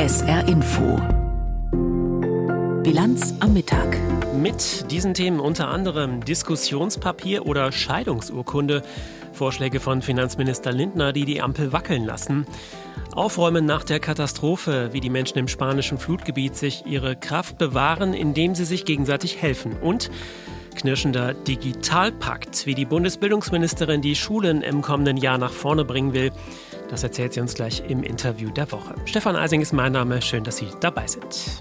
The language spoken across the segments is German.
SR Info. Bilanz am Mittag. Mit diesen Themen unter anderem Diskussionspapier oder Scheidungsurkunde, Vorschläge von Finanzminister Lindner, die die Ampel wackeln lassen, Aufräumen nach der Katastrophe, wie die Menschen im spanischen Flutgebiet sich ihre Kraft bewahren, indem sie sich gegenseitig helfen, und knirschender Digitalpakt, wie die Bundesbildungsministerin die Schulen im kommenden Jahr nach vorne bringen will. Das erzählt sie uns gleich im Interview der Woche. Stefan Eising ist mein Name, schön, dass Sie dabei sind.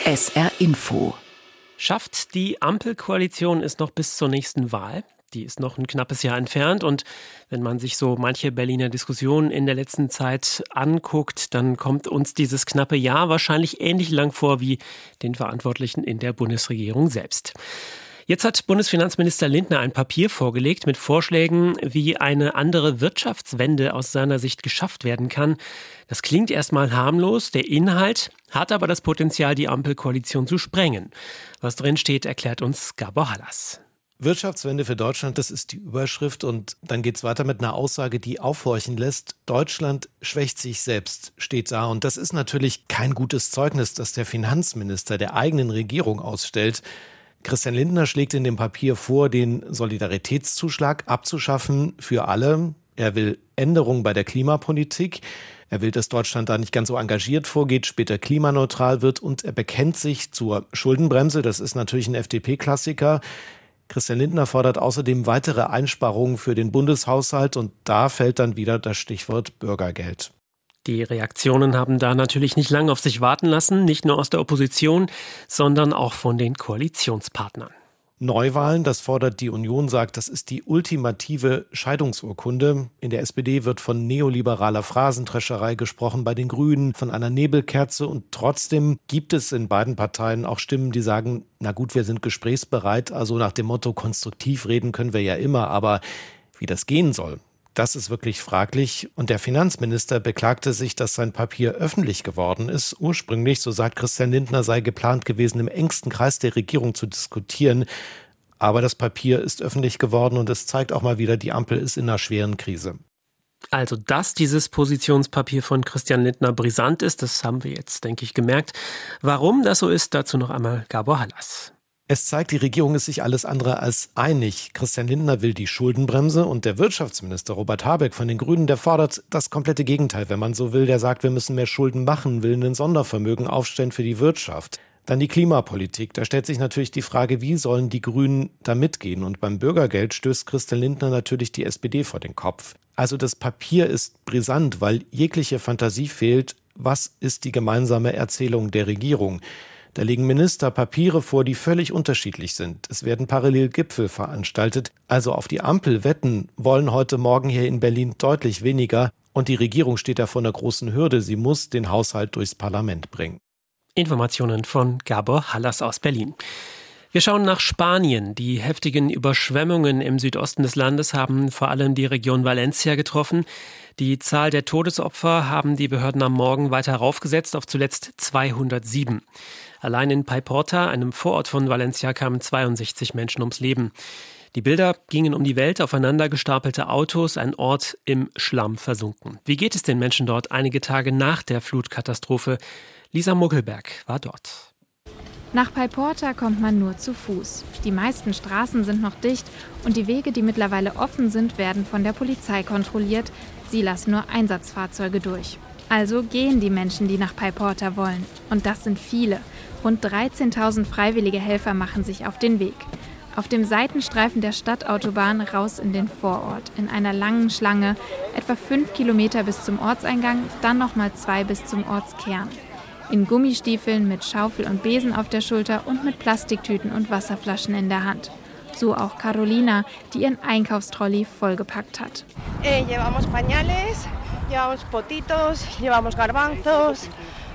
SR Info. Schafft die Ampelkoalition es noch bis zur nächsten Wahl? Die ist noch ein knappes Jahr entfernt, und wenn man sich so manche Berliner Diskussionen in der letzten Zeit anguckt, dann kommt uns dieses knappe Jahr wahrscheinlich ähnlich lang vor wie den Verantwortlichen in der Bundesregierung selbst. Jetzt hat Bundesfinanzminister Lindner ein Papier vorgelegt mit Vorschlägen, wie eine andere Wirtschaftswende aus seiner Sicht geschafft werden kann. Das klingt erstmal harmlos, der Inhalt hat aber das Potenzial, die Ampelkoalition zu sprengen. Was drin steht, erklärt uns Gabor Hallas. Wirtschaftswende für Deutschland, das ist die Überschrift, und dann geht's weiter mit einer Aussage, die aufhorchen lässt. Deutschland schwächt sich selbst, steht da, und das ist natürlich kein gutes Zeugnis, das der Finanzminister der eigenen Regierung ausstellt. Christian Lindner schlägt in dem Papier vor, den Solidaritätszuschlag abzuschaffen für alle. Er will Änderungen bei der Klimapolitik. Er will, dass Deutschland da nicht ganz so engagiert vorgeht, später klimaneutral wird, und er bekennt sich zur Schuldenbremse. Das ist natürlich ein FDP-Klassiker. Christian Lindner fordert außerdem weitere Einsparungen für den Bundeshaushalt, und da fällt dann wieder das Stichwort Bürgergeld. Die Reaktionen haben da natürlich nicht lange auf sich warten lassen, nicht nur aus der Opposition, sondern auch von den Koalitionspartnern. Neuwahlen, das fordert die Union, sagt, das ist die ultimative Scheidungsurkunde. In der SPD wird von neoliberaler Phrasendrescherei gesprochen, bei den Grünen von einer Nebelkerze, und trotzdem gibt es in beiden Parteien auch Stimmen, die sagen, na gut, wir sind gesprächsbereit, also nach dem Motto, konstruktiv reden können wir ja immer, aber wie das gehen soll, das ist wirklich fraglich, und der Finanzminister beklagte sich, dass sein Papier öffentlich geworden ist. Ursprünglich, so sagt Christian Lindner, sei geplant gewesen, im engsten Kreis der Regierung zu diskutieren. Aber das Papier ist öffentlich geworden, und es zeigt auch mal wieder, die Ampel ist in einer schweren Krise. Also, dass dieses Positionspapier von Christian Lindner brisant ist, das haben wir jetzt, denke ich, gemerkt. Warum das so ist, dazu noch einmal Gabor Hallas. Es zeigt, die Regierung ist sich alles andere als einig. Christian Lindner will die Schuldenbremse, und der Wirtschaftsminister Robert Habeck von den Grünen, der fordert das komplette Gegenteil, wenn man so will. Der sagt, wir müssen mehr Schulden machen, will ein Sondervermögen aufstellen für die Wirtschaft. Dann die Klimapolitik. Da stellt sich natürlich die Frage, wie sollen die Grünen da mitgehen? Und beim Bürgergeld stößt Christian Lindner natürlich die SPD vor den Kopf. Also das Papier ist brisant, weil jegliche Fantasie fehlt. Was ist die gemeinsame Erzählung der Regierung? Da legen Minister Papiere vor, die völlig unterschiedlich sind. Es werden parallel Gipfel veranstaltet. Also auf die Ampel wetten wollen heute Morgen hier in Berlin deutlich weniger. Und die Regierung steht da vor einer großen Hürde. Sie muss den Haushalt durchs Parlament bringen. Informationen von Gabor Hallas aus Berlin. Wir schauen nach Spanien. Die heftigen Überschwemmungen im Südosten des Landes haben vor allem die Region Valencia getroffen. Die Zahl der Todesopfer haben die Behörden am Morgen weiter raufgesetzt auf zuletzt 207. Allein in Paiporta, einem Vorort von Valencia, kamen 62 Menschen ums Leben. Die Bilder gingen um die Welt, aufeinander gestapelte Autos, ein Ort im Schlamm versunken. Wie geht es den Menschen dort einige Tage nach der Flutkatastrophe? Lisa Muggelberg war dort. Nach Paiporta kommt man nur zu Fuß. Die meisten Straßen sind noch dicht, und die Wege, die mittlerweile offen sind, werden von der Polizei kontrolliert. Sie lassen nur Einsatzfahrzeuge durch. Also gehen die Menschen, die nach Paiporta wollen. Und das sind viele. Rund 13.000 freiwillige Helfer machen sich auf den Weg. Auf dem Seitenstreifen der Stadtautobahn raus in den Vorort. In einer langen Schlange, etwa 5 Kilometer bis zum Ortseingang, dann nochmal 2 bis zum Ortskern. In Gummistiefeln, mit Schaufel und Besen auf der Schulter und mit Plastiktüten und Wasserflaschen in der Hand. So auch Carolina, die ihren Einkaufstrolley vollgepackt hat. Llevamos pañales, llevamos potitos, llevamos garbanzos,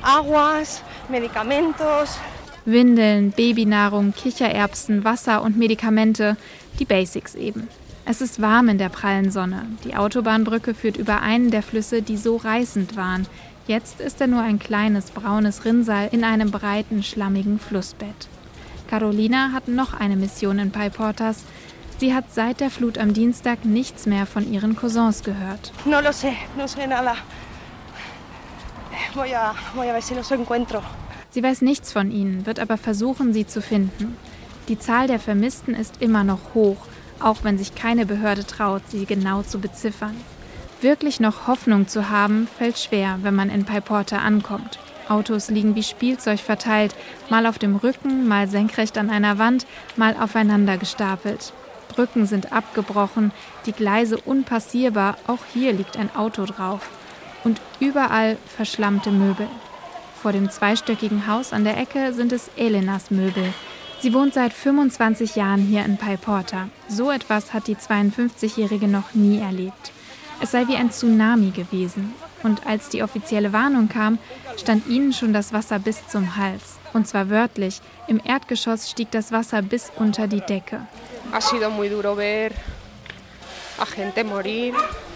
aguas, medicamentos. Windeln, Babynahrung, Kichererbsen, Wasser und Medikamente, die Basics eben. Es ist warm in der prallen Sonne. Die Autobahnbrücke führt über einen der Flüsse, die so reißend waren. Jetzt ist er nur ein kleines braunes Rinnsal in einem breiten, schlammigen Flussbett. Carolina hat noch eine Mission in Paiportas. Sie hat seit der Flut am Dienstag nichts mehr von ihren Cousins gehört. No lo sé nada. voy a ver si los encuentro. Sie weiß nichts von ihnen, wird aber versuchen, sie zu finden. Die Zahl der Vermissten ist immer noch hoch, auch wenn sich keine Behörde traut, sie genau zu beziffern. Wirklich noch Hoffnung zu haben, fällt schwer, wenn man in Paiporta ankommt. Autos liegen wie Spielzeug verteilt, mal auf dem Rücken, mal senkrecht an einer Wand, mal aufeinander gestapelt. Brücken sind abgebrochen, die Gleise unpassierbar, auch hier liegt ein Auto drauf. Und überall verschlammte Möbel. Vor dem zweistöckigen Haus an der Ecke sind es Elenas Möbel. Sie wohnt seit 25 Jahren hier in Paiporta. So etwas hat die 52-Jährige noch nie erlebt. Es sei wie ein Tsunami gewesen. Und als die offizielle Warnung kam, stand ihnen schon das Wasser bis zum Hals. Und zwar wörtlich. Im Erdgeschoss stieg das Wasser bis unter die Decke. Ha sido muy duro ver a gente morir,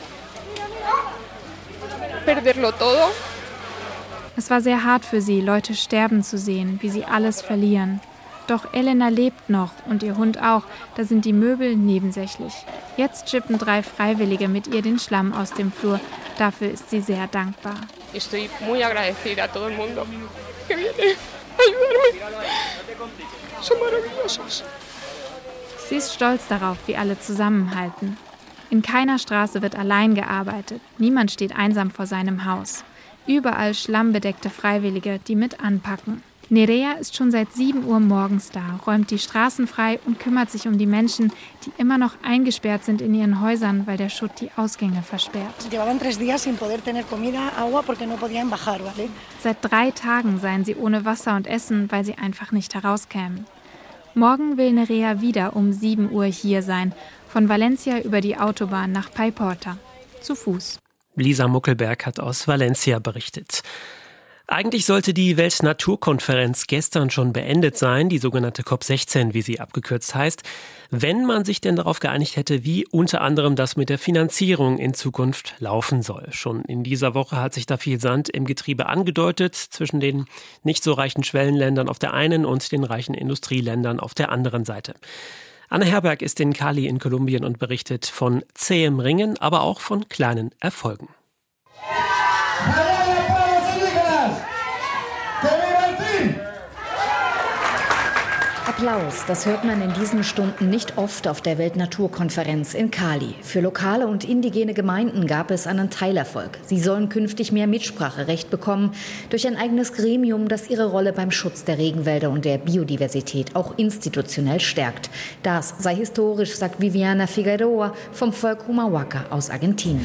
perderlo todo. Es war sehr hart für sie, Leute sterben zu sehen, wie sie alles verlieren. Doch Elena lebt noch und ihr Hund auch, da sind die Möbel nebensächlich. Jetzt schippen 3 Freiwillige mit ihr den Schlamm aus dem Flur. Dafür ist sie sehr dankbar. Estoy muy agradecida a todo el mundo que viene a ayudarme. Son maravillosos. Sie ist stolz darauf, wie alle zusammenhalten. In keiner Straße wird allein gearbeitet. Niemand steht einsam vor seinem Haus. Überall schlammbedeckte Freiwillige, die mit anpacken. Nerea ist schon seit 7 Uhr morgens da, räumt die Straßen frei und kümmert sich um die Menschen, die immer noch eingesperrt sind in ihren Häusern, weil der Schutt die Ausgänge versperrt. Seit 3 Tagen seien sie ohne Wasser und Essen, weil sie einfach nicht herauskämen. Morgen will Nerea wieder um 7 Uhr hier sein, von Valencia über die Autobahn nach Paiporta, zu Fuß. Lisa Muckelberg hat aus Valencia berichtet. Eigentlich sollte die Weltnaturkonferenz gestern schon beendet sein, die sogenannte COP16, wie sie abgekürzt heißt, wenn man sich denn darauf geeinigt hätte, wie unter anderem das mit der Finanzierung in Zukunft laufen soll. Schon in dieser Woche hat sich da viel Sand im Getriebe angedeutet zwischen den nicht so reichen Schwellenländern auf der einen und den reichen Industrieländern auf der anderen Seite. Anne Herberg ist in Cali in Kolumbien und berichtet von zähem Ringen, aber auch von kleinen Erfolgen. Applaus, das hört man in diesen Stunden nicht oft auf der Weltnaturkonferenz in Cali. Für lokale und indigene Gemeinden gab es einen Teilerfolg. Sie sollen künftig mehr Mitspracherecht bekommen durch ein eigenes Gremium, das ihre Rolle beim Schutz der Regenwälder und der Biodiversität auch institutionell stärkt. Das sei historisch, sagt Viviana Figueroa vom Volk Humahuaca aus Argentinien.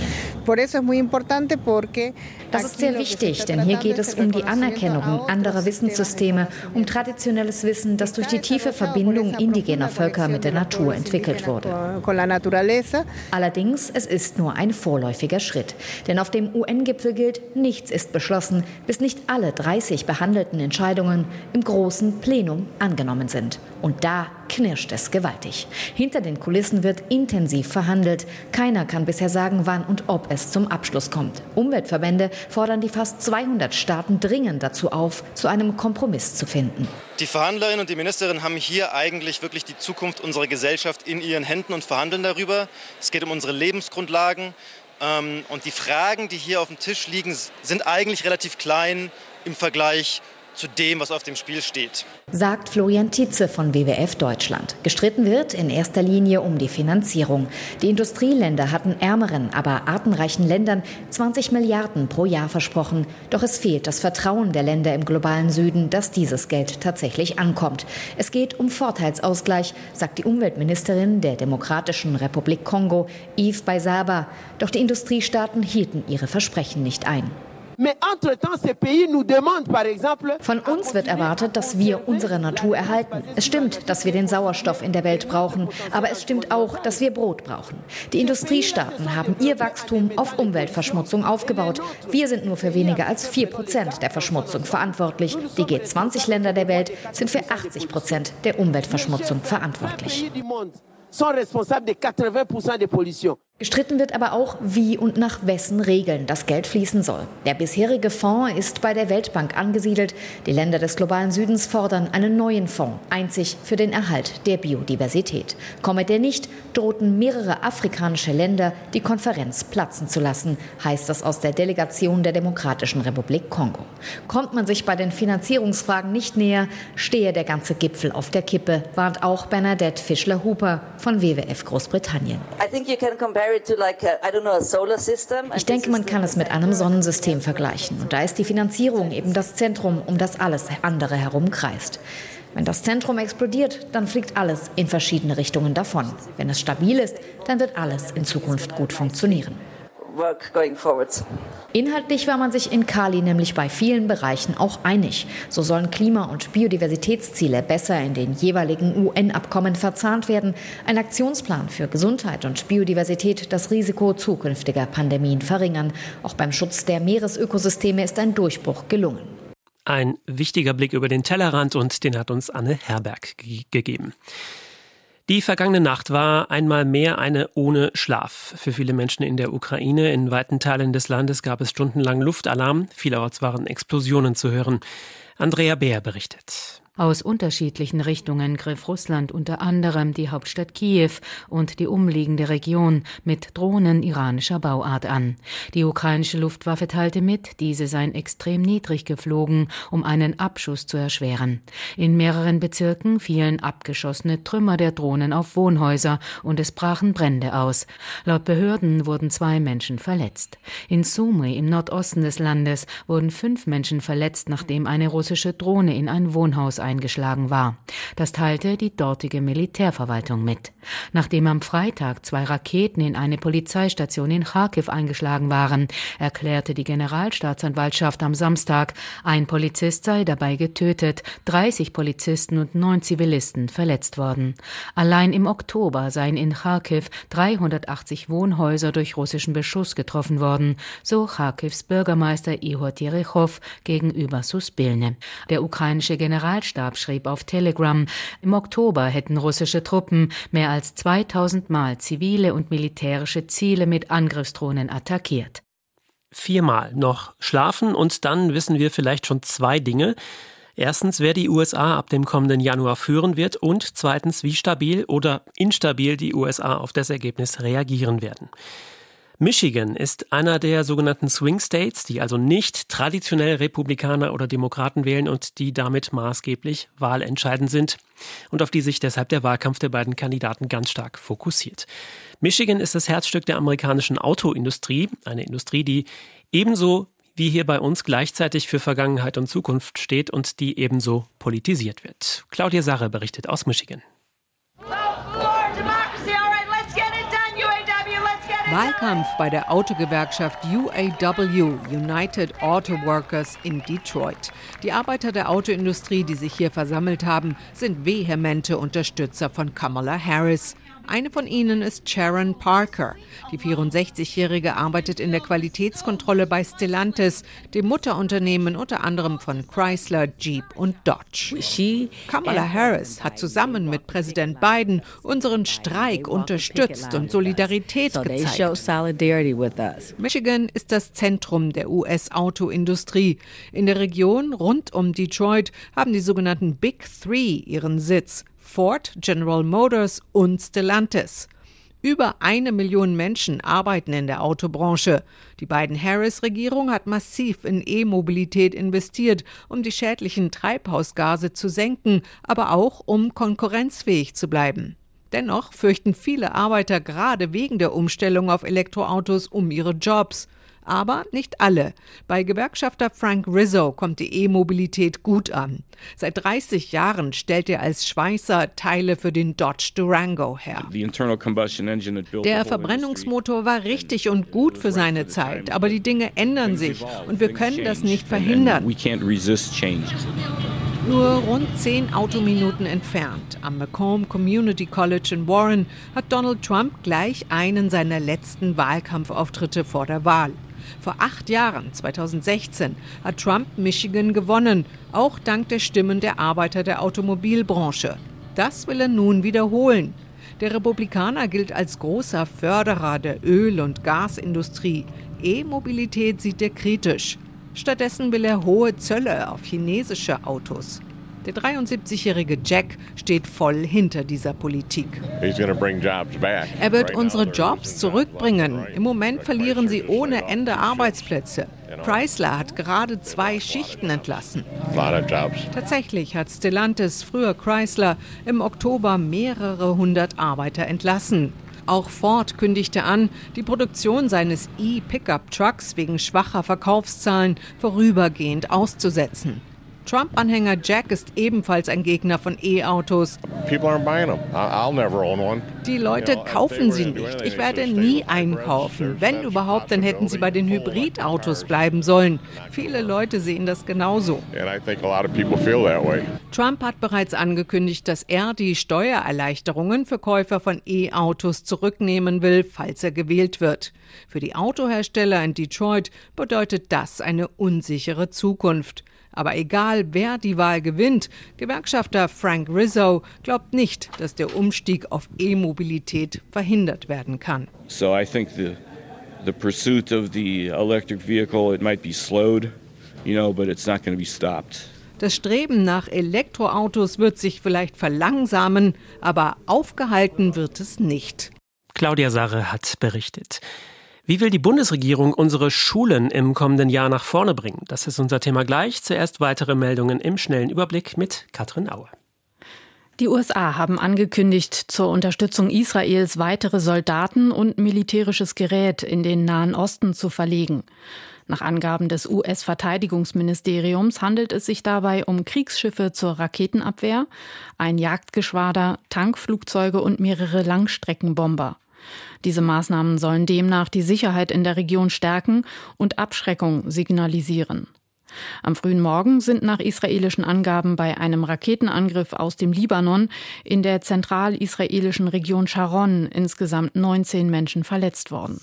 Das ist sehr wichtig, denn hier geht es um die Anerkennung anderer Wissenssysteme, um traditionelles Wissen, das durch die tiefe Verbindung indigener Völker mit der Natur entwickelt wurde. Allerdings, es ist nur ein vorläufiger Schritt. Denn auf dem UN-Gipfel gilt, nichts ist beschlossen, bis nicht alle 30 behandelten Entscheidungen im großen Plenum angenommen sind. Und da knirscht es gewaltig. Hinter den Kulissen wird intensiv verhandelt. Keiner kann bisher sagen, wann und ob es zum Abschluss kommt. Umweltverbände fordern die fast 200 Staaten dringend dazu auf, zu einem Kompromiss zu finden. Die Verhandlerinnen und die Ministerin haben hier eigentlich wirklich die Zukunft unserer Gesellschaft in ihren Händen und verhandeln darüber. Es geht um unsere Lebensgrundlagen. Und die Fragen, die hier auf dem Tisch liegen, sind eigentlich relativ klein im Vergleich zu dem, was auf dem Spiel steht. Sagt Florian Tietze von WWF Deutschland. Gestritten wird in erster Linie um die Finanzierung. Die Industrieländer hatten ärmeren, aber artenreichen Ländern 20 Milliarden pro Jahr versprochen. Doch es fehlt das Vertrauen der Länder im globalen Süden, dass dieses Geld tatsächlich ankommt. Es geht um Vorteilsausgleich, sagt die Umweltministerin der Demokratischen Republik Kongo, Yves Baisaba. Doch die Industriestaaten hielten ihre Versprechen nicht ein. Von uns wird erwartet, dass wir unsere Natur erhalten. Es stimmt, dass wir den Sauerstoff in der Welt brauchen, aber es stimmt auch, dass wir Brot brauchen. Die Industriestaaten haben ihr Wachstum auf Umweltverschmutzung aufgebaut. Wir sind nur für weniger als 4% der Verschmutzung verantwortlich. Die G20-Länder der Welt sind für 80% der Umweltverschmutzung verantwortlich. Gestritten wird aber auch, wie und nach wessen Regeln das Geld fließen soll. Der bisherige Fonds ist bei der Weltbank angesiedelt. Die Länder des globalen Südens fordern einen neuen Fonds, einzig für den Erhalt der Biodiversität. Komme der nicht, drohten mehrere afrikanische Länder, die Konferenz platzen zu lassen, heißt es aus der Delegation der Demokratischen Republik Kongo. Kommt man sich bei den Finanzierungsfragen nicht näher, stehe der ganze Gipfel auf der Kippe, warnt auch Bernadette Fischler-Huber von WWF Großbritannien. Ich denke, man kann es mit einem Sonnensystem vergleichen. Und da ist die Finanzierung eben das Zentrum, um das alles andere herum kreist. Wenn das Zentrum explodiert, dann fliegt alles in verschiedene Richtungen davon. Wenn es stabil ist, dann wird alles in Zukunft gut funktionieren. Inhaltlich war man sich in Cali nämlich bei vielen Bereichen auch einig. So sollen Klima- und Biodiversitätsziele besser in den jeweiligen UN-Abkommen verzahnt werden. Ein Aktionsplan für Gesundheit und Biodiversität das Risiko zukünftiger Pandemien verringern. Auch beim Schutz der Meeresökosysteme ist ein Durchbruch gelungen. Ein wichtiger Blick über den Tellerrand und den hat uns Anne Herberg gegeben. Die vergangene Nacht war einmal mehr eine ohne Schlaf. Für viele Menschen in der Ukraine, in weiten Teilen des Landes gab es stundenlang Luftalarm. Vielerorts waren Explosionen zu hören. Andrea Beer berichtet. Aus unterschiedlichen Richtungen griff Russland unter anderem die Hauptstadt Kiew und die umliegende Region mit Drohnen iranischer Bauart an. Die ukrainische Luftwaffe teilte mit, diese seien extrem niedrig geflogen, um einen Abschuss zu erschweren. In mehreren Bezirken fielen abgeschossene Trümmer der Drohnen auf Wohnhäuser und es brachen Brände aus. Laut Behörden wurden 2 Menschen verletzt. In Sumy im Nordosten des Landes wurden 5 Menschen verletzt, nachdem eine russische Drohne in ein Wohnhaus eingeschlagen war. Das teilte die dortige Militärverwaltung mit. Nachdem am Freitag 2 Raketen in eine Polizeistation in Charkiw eingeschlagen waren, erklärte die Generalstaatsanwaltschaft am Samstag, ein Polizist sei dabei getötet, 30 Polizisten und 9 Zivilisten verletzt worden. Allein im Oktober seien in Charkiw 380 Wohnhäuser durch russischen Beschuss getroffen worden, so Charkiws Bürgermeister Ihor Terechow gegenüber Suspilne. Der ukrainische Generalstab schrieb auf Telegram, im Oktober hätten russische Truppen mehr als 2000 Mal zivile und militärische Ziele mit Angriffsdrohnen attackiert. 4-mal noch schlafen und dann wissen wir vielleicht schon 2 Dinge. Erstens, wer die USA ab dem kommenden Januar führen wird und zweitens, wie stabil oder instabil die USA auf das Ergebnis reagieren werden. Michigan ist einer der sogenannten Swing States, die also nicht traditionell Republikaner oder Demokraten wählen und die damit maßgeblich wahlentscheidend sind und auf die sich deshalb der Wahlkampf der beiden Kandidaten ganz stark fokussiert. Michigan ist das Herzstück der amerikanischen Autoindustrie, eine Industrie, die ebenso wie hier bei uns gleichzeitig für Vergangenheit und Zukunft steht und die ebenso politisiert wird. Claudia Sarre berichtet aus Michigan. Wahlkampf bei der Autogewerkschaft UAW, United Auto Workers in Detroit. Die Arbeiter der Autoindustrie, die sich hier versammelt haben, sind vehemente Unterstützer von Kamala Harris. Eine von ihnen ist Sharon Parker. Die 64-Jährige arbeitet in der Qualitätskontrolle bei Stellantis, dem Mutterunternehmen unter anderem von Chrysler, Jeep und Dodge. Kamala Harris hat zusammen mit Präsident Biden unseren Streik unterstützt und Solidarität gezeigt. Michigan ist das Zentrum der US-Autoindustrie. In der Region rund um Detroit haben die sogenannten Big Three ihren Sitz: Ford, General Motors und Stellantis. Über 1 Million Menschen arbeiten in der Autobranche. Die Biden-Harris-Regierung hat massiv in E-Mobilität investiert, um die schädlichen Treibhausgase zu senken, aber auch um konkurrenzfähig zu bleiben. Dennoch fürchten viele Arbeiter gerade wegen der Umstellung auf Elektroautos um ihre Jobs. Aber nicht alle. Bei Gewerkschafter Frank Rizzo kommt die E-Mobilität gut an. Seit 30 Jahren stellt er als Schweißer Teile für den Dodge Durango her. Der Verbrennungsmotor war richtig und gut für seine Zeit, aber die Dinge ändern sich und wir können das nicht verhindern. Nur rund 10 Autominuten entfernt, am Macomb Community College in Warren, hat Donald Trump gleich einen seiner letzten Wahlkampfauftritte vor der Wahl. Vor 8 Jahren, 2016, hat Trump Michigan gewonnen, auch dank der Stimmen der Arbeiter der Automobilbranche. Das will er nun wiederholen. Der Republikaner gilt als großer Förderer der Öl- und Gasindustrie. E-Mobilität sieht er kritisch. Stattdessen will er hohe Zölle auf chinesische Autos. Der 73-jährige Jack steht voll hinter dieser Politik. Er wird unsere Jobs zurückbringen. Im Moment verlieren sie ohne Ende Arbeitsplätze. Chrysler hat gerade 2 Schichten entlassen. Tatsächlich hat Stellantis, früher Chrysler, im Oktober mehrere hundert Arbeiter entlassen. Auch Ford kündigte an, die Produktion seines E-Pickup-Trucks wegen schwacher Verkaufszahlen vorübergehend auszusetzen. Trump-Anhänger Jack ist ebenfalls ein Gegner von E-Autos. Die Leute kaufen sie nicht. Ich werde nie einkaufen. Wenn überhaupt, dann hätten sie bei den Hybridautos bleiben sollen. Viele Leute sehen das genauso. Trump hat bereits angekündigt, dass er die Steuererleichterungen für Käufer von E-Autos zurücknehmen will, falls er gewählt wird. Für die Autohersteller in Detroit bedeutet das eine unsichere Zukunft. Aber egal, wer die Wahl gewinnt, Gewerkschafter Frank Rizzo glaubt nicht, dass der Umstieg auf E-Mobilität verhindert werden kann. So I think the pursuit of the electric vehicle, it might be slowed, but it's not going to be stopped. Das Streben nach Elektroautos wird sich vielleicht verlangsamen, aber aufgehalten wird es nicht. Claudia Sarre hat berichtet. Wie will die Bundesregierung unsere Schulen im kommenden Jahr nach vorne bringen? Das ist unser Thema gleich. Zuerst weitere Meldungen im schnellen Überblick mit Katrin Aue. Die USA haben angekündigt, zur Unterstützung Israels weitere Soldaten und militärisches Gerät in den Nahen Osten zu verlegen. Nach Angaben des US-Verteidigungsministeriums handelt es sich dabei um Kriegsschiffe zur Raketenabwehr, ein Jagdgeschwader, Tankflugzeuge und mehrere Langstreckenbomber. Diese Maßnahmen sollen demnach die Sicherheit in der Region stärken und Abschreckung signalisieren. Am frühen Morgen sind nach israelischen Angaben bei einem Raketenangriff aus dem Libanon in der zentralisraelischen Region Sharon insgesamt 19 Menschen verletzt worden.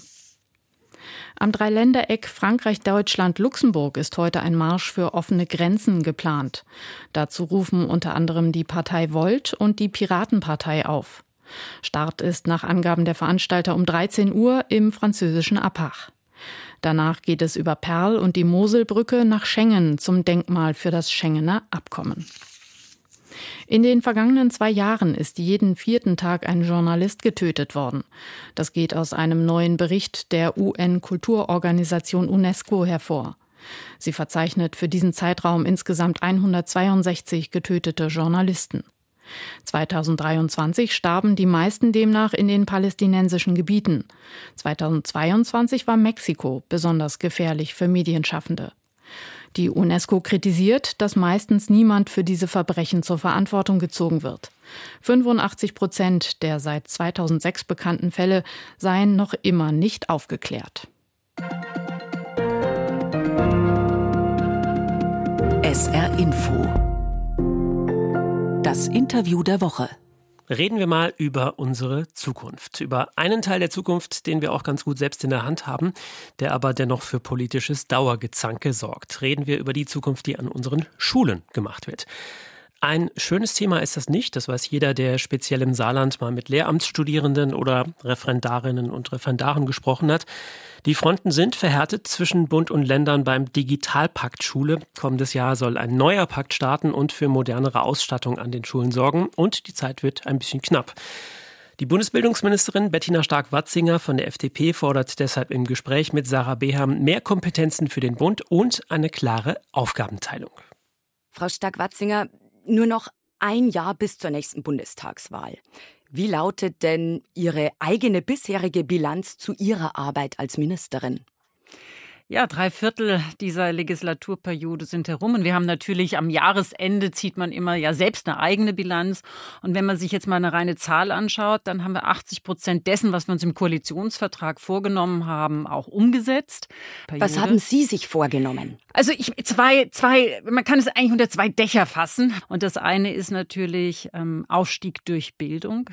Am Dreiländereck Frankreich, Deutschland, Luxemburg ist heute ein Marsch für offene Grenzen geplant. Dazu rufen unter anderem die Partei Volt und die Piratenpartei auf. Start ist nach Angaben der Veranstalter um 13 Uhr im französischen Appach. Danach geht es über Perl und die Moselbrücke nach Schengen zum Denkmal für das Schengener Abkommen. In den vergangenen 2 Jahren ist jeden 4. Tag ein Journalist getötet worden. Das geht aus einem neuen Bericht der UN-Kulturorganisation UNESCO hervor. Sie verzeichnet für diesen Zeitraum insgesamt 162 getötete Journalisten. 2023 starben die meisten demnach in den palästinensischen Gebieten. 2022 war Mexiko besonders gefährlich für Medienschaffende. Die UNESCO kritisiert, dass meistens niemand für diese Verbrechen zur Verantwortung gezogen wird. 85% der seit 2006 bekannten Fälle seien noch immer nicht aufgeklärt. SR Info. Das Interview der Woche. Reden wir mal über unsere Zukunft. Über einen Teil der Zukunft, den wir auch ganz gut selbst in der Hand haben, der aber dennoch für politisches Dauergezanke sorgt. Reden wir über die Zukunft, die an unseren Schulen gemacht wird. Ein schönes Thema ist das nicht, das weiß jeder, der speziell im Saarland mal mit Lehramtsstudierenden oder Referendarinnen und Referendaren gesprochen hat. Die Fronten sind verhärtet zwischen Bund und Ländern beim Digitalpakt Schule. Kommendes Jahr soll ein neuer Pakt starten und für modernere Ausstattung an den Schulen sorgen. Und die Zeit wird ein bisschen knapp. Die Bundesbildungsministerin Bettina Stark-Watzinger von der FDP fordert deshalb im Gespräch mit Sarah Beham mehr Kompetenzen für den Bund und eine klare Aufgabenteilung. Frau Stark-Watzinger, nur noch ein Jahr bis zur nächsten Bundestagswahl. Wie lautet denn Ihre eigene bisherige Bilanz zu Ihrer Arbeit als Ministerin? Ja, 3/4 dieser Legislaturperiode sind herum und wir haben natürlich am Jahresende zieht man immer ja selbst eine eigene Bilanz und wenn man sich jetzt mal eine reine Zahl anschaut, dann haben wir 80% dessen, was wir uns im Koalitionsvertrag vorgenommen haben, auch umgesetzt. Was haben Sie sich vorgenommen? Also man kann es eigentlich unter 2 Dächer fassen und das eine ist natürlich Aufstieg durch Bildung,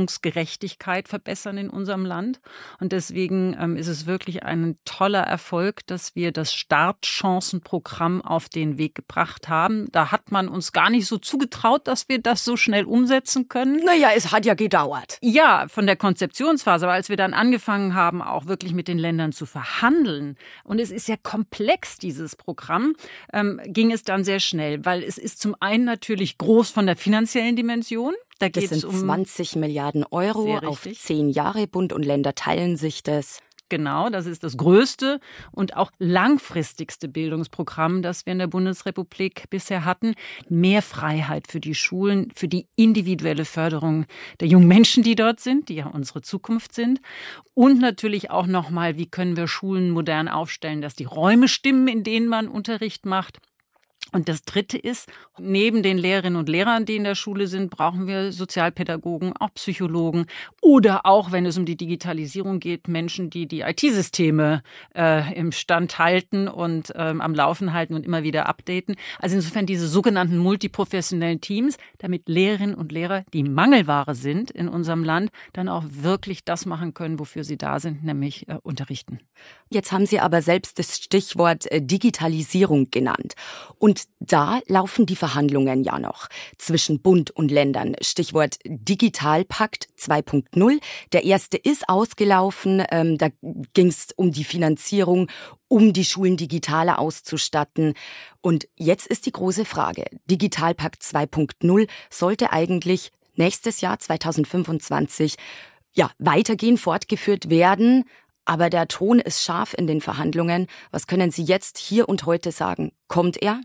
Bildungsgerechtigkeit verbessern in unserem Land und deswegen ist es wirklich ein toller Erfolg, Erfolg, dass wir das Startchancenprogramm auf den Weg gebracht haben. Da hat man uns gar nicht so zugetraut, dass wir das so schnell umsetzen können. Naja, es hat ja gedauert. Ja, von der Konzeptionsphase. Aber als wir dann angefangen haben, auch wirklich mit den Ländern zu verhandeln, und es ist ja komplex, dieses Programm, ging es dann sehr schnell. Weil es ist zum einen natürlich groß von der finanziellen Dimension. Da Das sind 20 Milliarden Euro auf 10 Jahre. Bund und Länder teilen sich das. Genau, das ist das größte und auch langfristigste Bildungsprogramm, das wir in der Bundesrepublik bisher hatten. Mehr Freiheit für die Schulen, für die individuelle Förderung der jungen Menschen, die dort sind, die ja unsere Zukunft sind. Und natürlich auch nochmal, wie können wir Schulen modern aufstellen, dass die Räume stimmen, in denen man Unterricht macht. Und das Dritte ist, neben den Lehrerinnen und Lehrern, die in der Schule sind, brauchen wir Sozialpädagogen, auch Psychologen oder auch, wenn es um die Digitalisierung geht, Menschen, die die IT-Systeme im Stand halten und am Laufen halten und immer wieder updaten. Also insofern diese sogenannten multiprofessionellen Teams, damit Lehrerinnen und Lehrer, die Mangelware sind in unserem Land, dann auch wirklich das machen können, wofür sie da sind, nämlich unterrichten. Jetzt haben Sie aber selbst das Stichwort Digitalisierung genannt. Und da laufen die Verhandlungen ja noch zwischen Bund und Ländern. Stichwort Digitalpakt 2.0. Der erste ist ausgelaufen. Da ging es um die Finanzierung, um die Schulen digitaler auszustatten. Und jetzt ist die große Frage. Digitalpakt 2.0 sollte eigentlich nächstes Jahr 2025 weitergehen, fortgeführt werden. Aber der Ton ist scharf in den Verhandlungen. Was können Sie jetzt hier und heute sagen? Kommt er?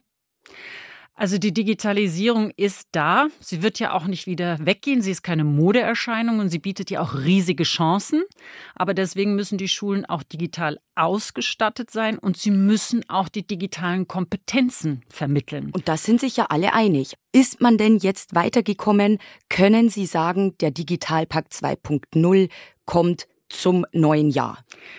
Also die Digitalisierung ist da. Sie wird ja auch nicht wieder weggehen. Sie ist keine Modeerscheinung und sie bietet ja auch riesige Chancen. Aber deswegen müssen die Schulen auch digital ausgestattet sein und sie müssen auch die digitalen Kompetenzen vermitteln. Und da sind sich ja alle einig. Ist man denn jetzt weitergekommen? Können Sie sagen, der Digitalpakt 2.0 kommt zum neuen Jahr?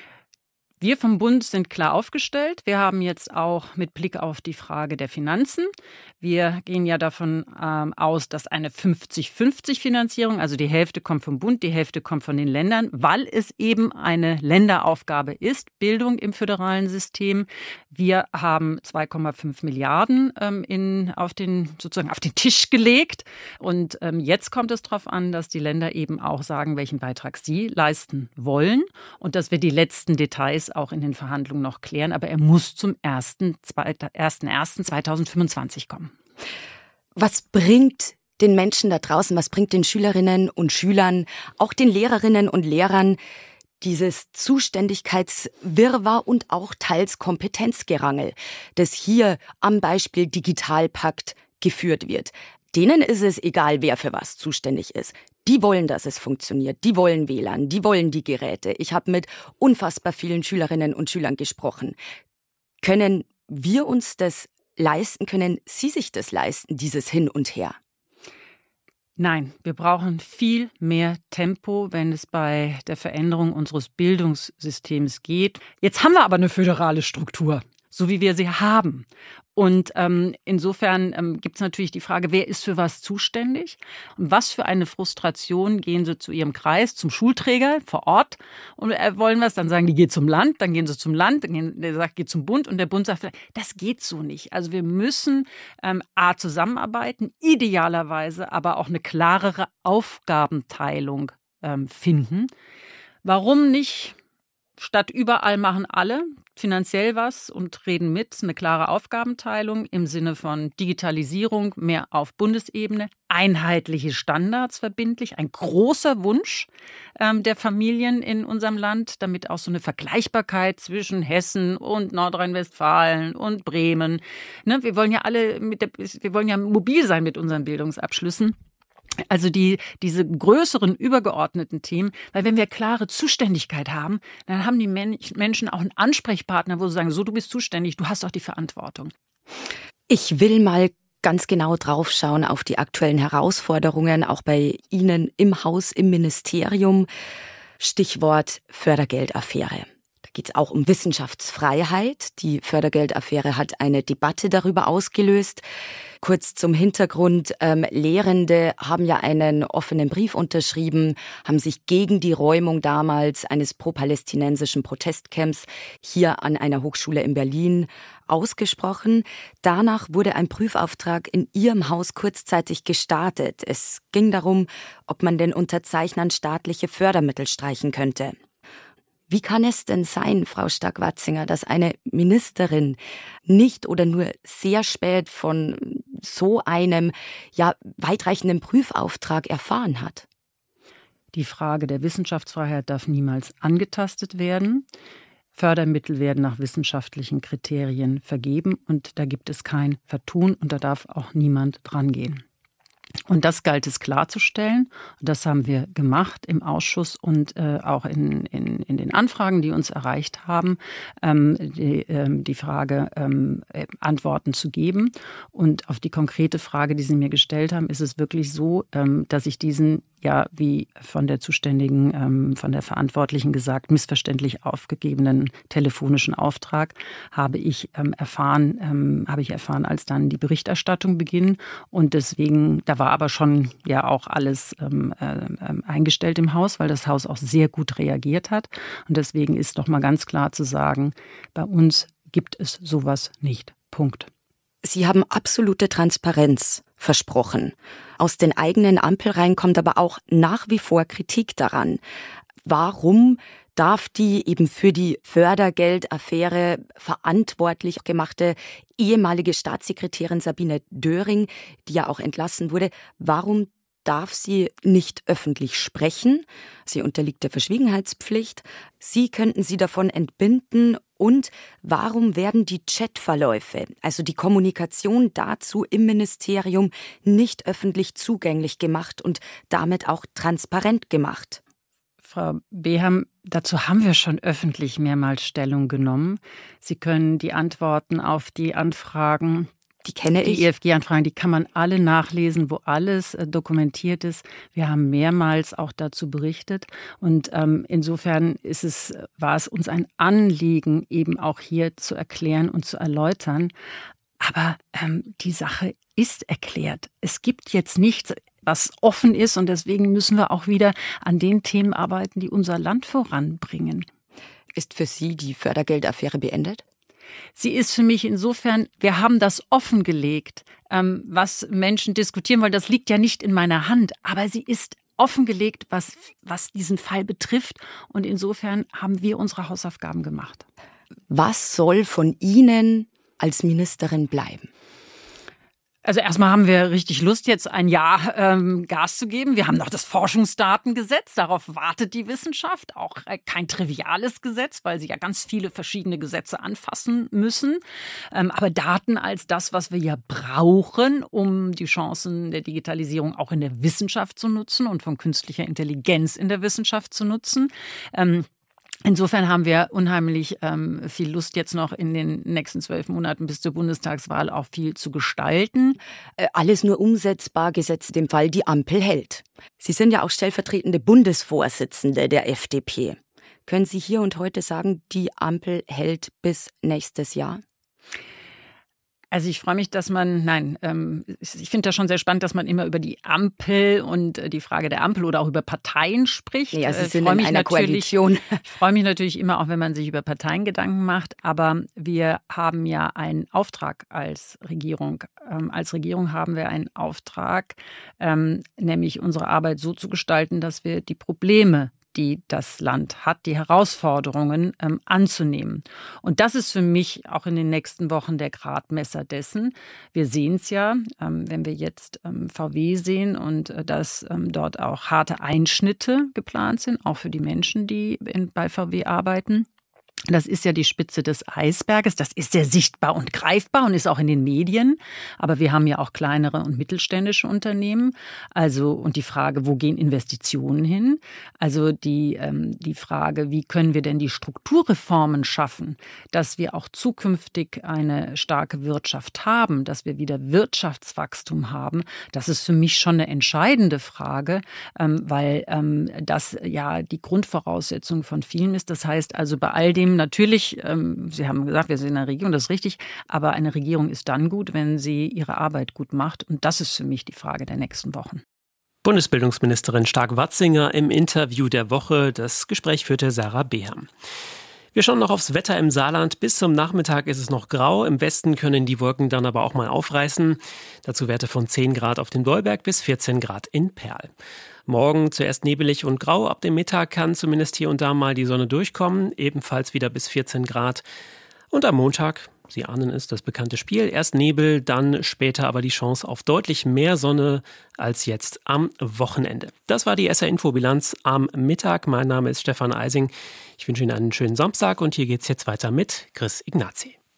Wir vom Bund sind klar aufgestellt. Wir haben jetzt auch mit Blick auf die Frage der Finanzen. Wir gehen ja davon aus, dass eine 50-50-Finanzierung, also die Hälfte kommt vom Bund, die Hälfte kommt von den Ländern, weil es eben eine Länderaufgabe ist, Bildung im föderalen System. Wir haben 2,5 Milliarden auf den Tisch gelegt. Und jetzt kommt es darauf an, dass die Länder eben auch sagen, welchen Beitrag sie leisten wollen und dass wir die letzten Details auch in den Verhandlungen noch klären, aber er muss zum 1.1.2025 kommen. Was bringt den Menschen da draußen, was bringt den Schülerinnen und Schülern, auch den Lehrerinnen und Lehrern dieses Zuständigkeitswirrwarr und auch teils Kompetenzgerangel, das hier am Beispiel Digitalpakt geführt wird? Denen ist es egal, wer für was zuständig ist. Die wollen, dass es funktioniert. Die wollen WLAN, die wollen die Geräte. Ich habe mit unfassbar vielen Schülerinnen und Schülern gesprochen. Können wir uns das leisten? Können Sie sich das leisten, dieses Hin und Her? Nein, wir brauchen viel mehr Tempo, wenn es bei der Veränderung unseres Bildungssystems geht. Jetzt haben wir aber eine föderale Struktur, so wie wir sie haben. Und insofern gibt es natürlich die Frage, wer ist für was zuständig? Und was für eine Frustration gehen sie zu ihrem Kreis, zum Schulträger vor Ort und wollen was? Dann sagen die, geht zum Land, dann gehen sie zum Land, der sagt, geht zum Bund und der Bund sagt, das geht so nicht. Also wir müssen zusammenarbeiten, idealerweise aber auch eine klarere Aufgabenteilung finden. Warum nicht statt überall machen alle finanziell was und reden mit, eine klare Aufgabenteilung im Sinne von Digitalisierung, mehr auf Bundesebene, einheitliche Standards verbindlich, ein großer Wunsch der Familien in unserem Land, damit auch so eine Vergleichbarkeit zwischen Hessen und Nordrhein-Westfalen und Bremen. Ne, wir wollen ja mobil sein mit unseren Bildungsabschlüssen. Also diese größeren, übergeordneten Themen, weil wenn wir klare Zuständigkeit haben, dann haben die Menschen auch einen Ansprechpartner, wo sie sagen, so, du bist zuständig, du hast auch die Verantwortung. Ich will mal ganz genau draufschauen auf die aktuellen Herausforderungen, auch bei Ihnen im Haus, im Ministerium. Stichwort Fördergeldaffäre. Da geht es auch um Wissenschaftsfreiheit. Die Fördergeldaffäre hat eine Debatte darüber ausgelöst. Kurz zum Hintergrund. Lehrende haben ja einen offenen Brief unterschrieben, haben sich gegen die Räumung damals eines pro-palästinensischen Protestcamps hier an einer Hochschule in Berlin ausgesprochen. Danach wurde ein Prüfauftrag in ihrem Haus kurzzeitig gestartet. Es ging darum, ob man den Unterzeichnern staatliche Fördermittel streichen könnte. Wie kann es denn sein, Frau Stark-Watzinger, dass eine Ministerin nicht oder nur sehr spät von so einem weitreichenden Prüfauftrag erfahren hat? Die Frage der Wissenschaftsfreiheit darf niemals angetastet werden. Fördermittel werden nach wissenschaftlichen Kriterien vergeben und da gibt es kein Vertun und da darf auch niemand drangehen. Und das galt es klarzustellen. Und das haben wir gemacht im Ausschuss und auch in den Anfragen, die uns erreicht haben, die Frage Antworten zu geben. Und auf die konkrete Frage, die Sie mir gestellt haben, ist es wirklich so, dass ich diesen, wie von der zuständigen, von der Verantwortlichen gesagt, missverständlich aufgegebenen telefonischen Auftrag habe ich erfahren, als dann die Berichterstattung beginnt. Und deswegen, da war aber schon auch alles eingestellt im Haus, weil das Haus auch sehr gut reagiert hat. Und deswegen ist noch mal ganz klar zu sagen, bei uns gibt es sowas nicht. Punkt. Sie haben absolute Transparenz versprochen. Aus den eigenen Ampelreihen kommt aber auch nach wie vor Kritik daran. Warum darf die eben für die Fördergeldaffäre verantwortlich gemachte ehemalige Staatssekretärin Sabine Döring, die ja auch entlassen wurde, warum darf sie nicht öffentlich sprechen? Sie unterliegt der Verschwiegenheitspflicht. Sie könnten sie davon entbinden. Und warum werden die Chatverläufe, also die Kommunikation dazu im Ministerium, nicht öffentlich zugänglich gemacht und damit auch transparent gemacht? Frau Beham, dazu haben wir schon öffentlich mehrmals Stellung genommen. Sie können die Antworten auf die Anfragen, die EFG-Anfragen, die kann man alle nachlesen, wo alles dokumentiert ist. Wir haben mehrmals auch dazu berichtet. Und insofern war es uns ein Anliegen, eben auch hier zu erklären und zu erläutern. Aber die Sache ist erklärt. Es gibt jetzt nichts, was offen ist. Und deswegen müssen wir auch wieder an den Themen arbeiten, die unser Land voranbringen. Ist für Sie die Fördergeldaffäre beendet? Sie ist für mich insofern, wir haben das offengelegt, was Menschen diskutieren, weil das liegt ja nicht in meiner Hand, aber sie ist offengelegt, was diesen Fall betrifft und insofern haben wir unsere Hausaufgaben gemacht. Was soll von Ihnen als Ministerin bleiben? Also erstmal haben wir richtig Lust, jetzt ein Jahr Gas zu geben. Wir haben noch das Forschungsdatengesetz, darauf wartet die Wissenschaft. Auch kein triviales Gesetz, weil sie ja ganz viele verschiedene Gesetze anfassen müssen. Aber Daten als das, was wir ja brauchen, um die Chancen der Digitalisierung auch in der Wissenschaft zu nutzen und von künstlicher Intelligenz in der Wissenschaft zu nutzen. Insofern haben wir unheimlich viel Lust, jetzt noch in den nächsten 12 Monaten bis zur Bundestagswahl auch viel zu gestalten. Alles nur umsetzbar, gesetzt dem Fall, die Ampel hält. Sie sind ja auch stellvertretende Bundesvorsitzende der FDP. Können Sie hier und heute sagen, die Ampel hält bis nächstes Jahr? Also ich freue mich, dass ich finde das schon sehr spannend, dass man immer über die Ampel und die Frage der Ampel oder auch über Parteien spricht. Ja, Sie sind in einer Koalition. Ich freue mich natürlich immer auch, wenn man sich über Parteien Gedanken macht, aber wir haben ja einen Auftrag als Regierung. Als Regierung haben wir einen Auftrag, nämlich unsere Arbeit so zu gestalten, dass wir die Probleme, die das Land hat, die Herausforderungen anzunehmen. Und das ist für mich auch in den nächsten Wochen der Gradmesser dessen. Wir sehen es ja, wenn wir jetzt VW sehen und dass dort auch harte Einschnitte geplant sind, auch für die Menschen, die bei VW arbeiten. Das ist ja die Spitze des Eisberges. Das ist sehr sichtbar und greifbar und ist auch in den Medien. Aber wir haben ja auch kleinere und mittelständische Unternehmen. Und die Frage, wo gehen Investitionen hin? Also die Frage, wie können wir denn die Strukturreformen schaffen, dass wir auch zukünftig eine starke Wirtschaft haben, dass wir wieder Wirtschaftswachstum haben. Das ist für mich schon eine entscheidende Frage, weil das ja die Grundvoraussetzung von vielen ist. Das heißt also, bei all dem stimmen natürlich. Sie haben gesagt, wir sind in einer Regierung, das ist richtig. Aber eine Regierung ist dann gut, wenn sie ihre Arbeit gut macht. Und das ist für mich die Frage der nächsten Wochen. Bundesbildungsministerin Stark-Watzinger im Interview der Woche. Das Gespräch führte Sarah Beham. Wir schauen noch aufs Wetter im Saarland. Bis zum Nachmittag ist es noch grau. Im Westen können die Wolken dann aber auch mal aufreißen. Dazu Werte von 10 Grad auf dem Dolberg bis 14 Grad in Perl. Morgen zuerst nebelig und grau. Ab dem Mittag kann zumindest hier und da mal die Sonne durchkommen. Ebenfalls wieder bis 14 Grad. Und am Montag, Sie ahnen es, das bekannte Spiel. Erst Nebel, dann später aber die Chance auf deutlich mehr Sonne als jetzt am Wochenende. Das war die SR-Info-Bilanz am Mittag. Mein Name ist Stefan Eising. Ich wünsche Ihnen einen schönen Samstag und hier geht's jetzt weiter mit Chris Ignazi.